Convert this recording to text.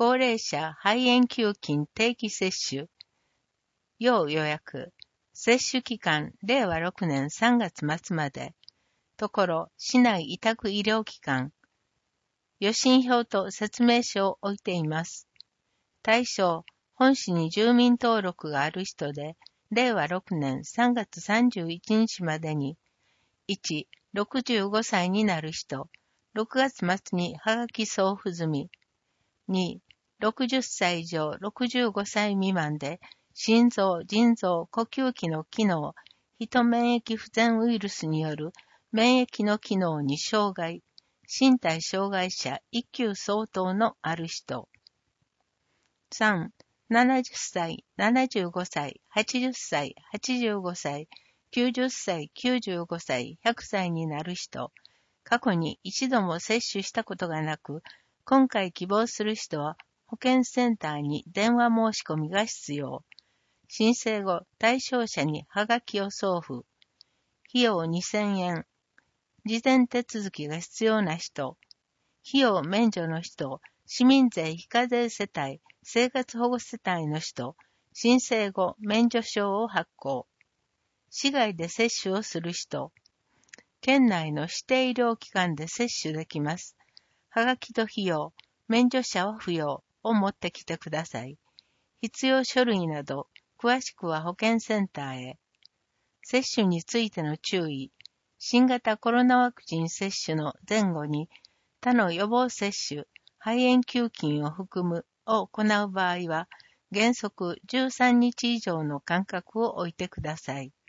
高齢者肺炎球菌定期接種。要予約。接種期間、令和6年3月末まで。ところ、市内委託医療機関。予診票と説明書を置いています。対象、本市に住民登録がある人で、令和6年3月31日までに、1、65歳になる人、6月末にはがき送付済み。2、60歳以上65歳未満で、心臓、腎臓、呼吸器の機能、ヒ免疫不全ウイルスによる免疫の機能に障害、身体障害者1級相当のある人。3、70歳、75歳、80歳、85歳、90歳、95歳、100歳になる人。過去に一度も接種したことがなく、今回希望する人は保健センターに電話申し込みが必要。申請後、対象者にはがきを送付。費用2000円。事前手続きが必要な人。費用免除の人、市民税非課税世帯、生活保護世帯の人、申請後免除証を発行。市外で接種をする人。県内の指定医療機関で接種できます。はがきと費用、免除者は不要を持ってきてください。必要書類など、詳しくは保健センターへ。接種についての注意。新型コロナワクチン接種の前後に、他の予防接種、肺炎球菌を含むを行う場合は、原則13日以上の間隔を置いてください。